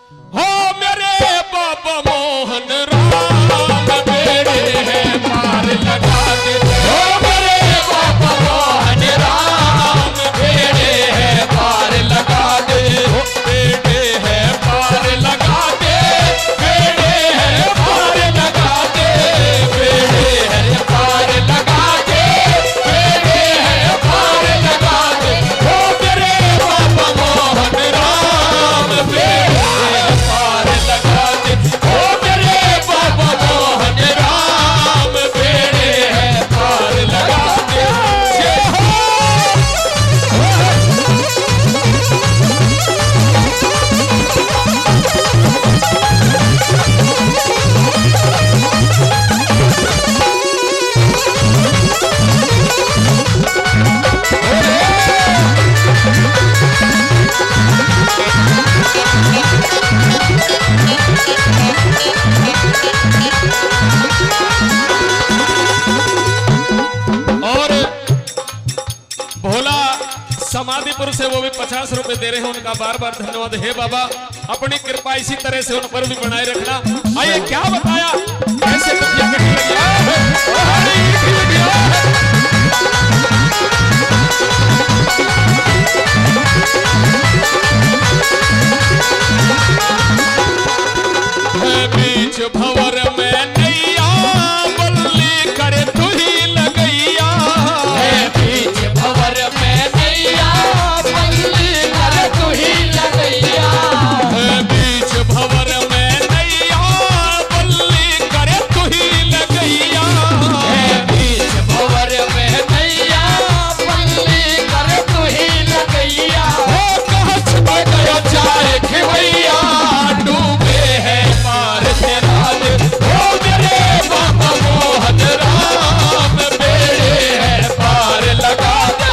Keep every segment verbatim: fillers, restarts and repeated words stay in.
हो मेरे बाबा मोहन राम बेड़े है पार लगा दे। हो मेरे बाबा मोहन राम बेड़े है पार लगा दे। हो बेड़े है पार लगा दे, बेड़े है पार लगा दे, बेड़े है पार लगा दे, बेड़े है पार लगा दे। हो मेरे बाबा मोहन राम बेड़े पार लगा दे। हो मेरे बाबा मोहन राम बेड़े है पार लगा दे। जय हो। और भोला समाधिपुर से वो भी पचास रुपए दे रहे हैं, उनका बार बार धन्यवाद। हे बाबा अपनी कृपा इसी तरह से उन पर भी बनाए रखना। आइए क्या बताया कैसे दुखिया कटने लगी है। बीच भंवर में नैया बल्ली करे तू ही लगैया। बीच भंवर में नैया बल्ली करे तू ही लगैया। बीच भंवर में नैया बल्ली करे तू ही लगैया। बीच भंवर में नैया बल्ली करे तू ही लगैया। हो कहाँ छुप गया चाहे खिवैया, डूबे है पार तेरा दे। हो मेरे बाबा मोहन राम बेड़े है पार लगा दे।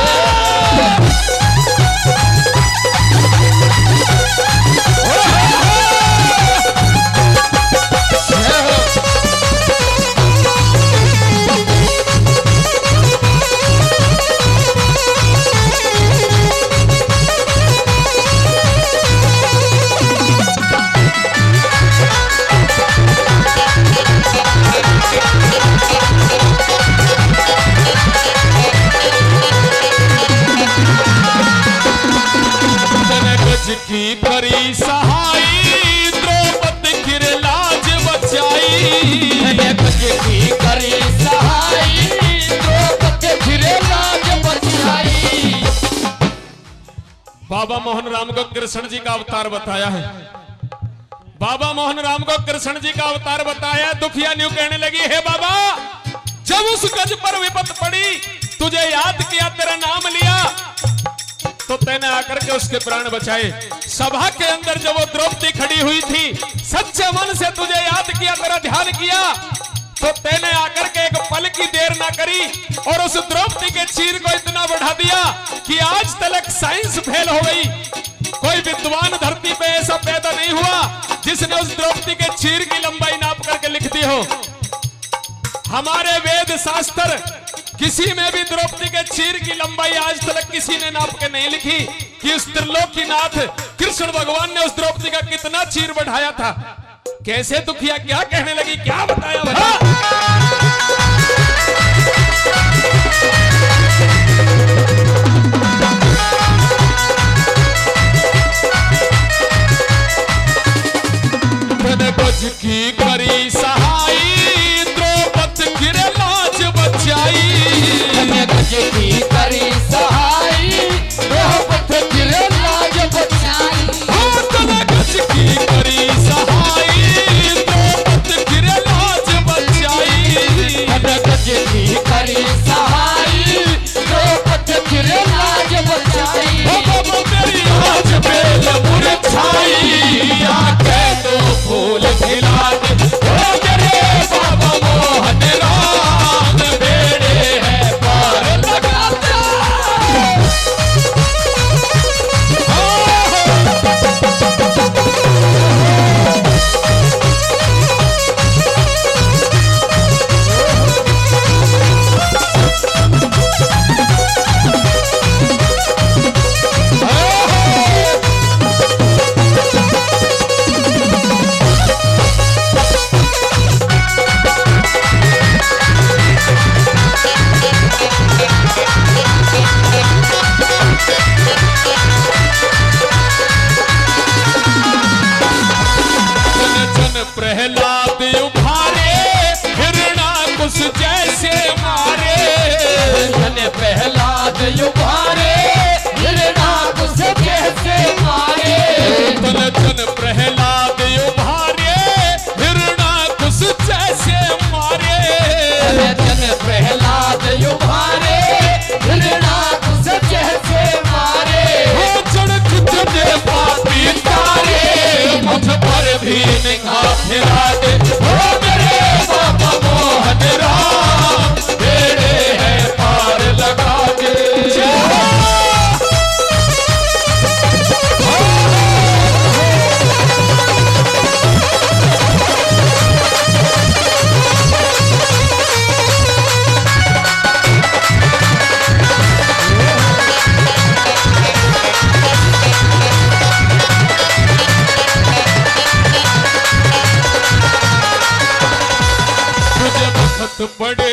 गज की करी सहाई, द्रौपदी फिर लाज बचाई। गज की करी सहाई, द्रौपदी फिर लाज बचाई। बाबा मोहन राम को कृष्ण जी का अवतार बताया है। बाबा मोहन राम को कृष्ण जी का अवतार बताया। दुखिया न्यू कहने लगी, हे बाबा जब उस गज पर विपत पड़ी, तुझे याद किया, तेरा नाम लिया, तो तैने आकर के उसके प्राण बचाए। सभा के अंदर जब वो द्रौपदी खड़ी हुई थी, सच्चे मन से तुझे याद किया, तेरा ध्यान किया, तो तैने आकर के एक पल की देर ना करी और उस द्रौपदी के चीर को इतना बढ़ा दिया कि आज तक साइंस फेल हो गई। कोई विद्वान धरती पे ऐसा पैदा नहीं हुआ जिसने उस द्रौपदी के चीर की लंबाई नाप करके लिख दी हो। हमारे वेद शास्त्र किसी में भी द्रौपदी के चीर की लंबाई आज तक किसी ने नाप के नहीं लिखी कि उस त्रिलोकीनाथ कृष्ण भगवान ने उस द्रौपदी का कितना चीर बढ़ाया था। कैसे दुखिया क्या कहने लगी, क्या बताया भला? गज की करी सहाई, द्रौपदी फिर लाज बचाई। गज की करी सहाई, द्रौपदी फिर लाज बचाई। गज की करी सहाई, द्रौपदी फिर लाज बचाई। गज की करी सहाई, द्रौपदी फिर लाज बचाई। बाबा मेरी आज बेल मुरझाई, आके तो फूल खिला दे। प्रहलाद उभारे हिरणाकुश जैसे मारे। धन प्रहलाद उभारे हिरणाकुश जैसे मारे। तन जन प्रहलाद उभारे हिरणाकुश जैसे मारे। जन प्रहलाद उभारे हिरणाकुश जैसे मारे। हो चढ़क जने पापी तारे मुझ पर भी निगाह फिरा दे। हो मेरे बाबा मोहन राम बेड़े है पार लगा दे। पड़े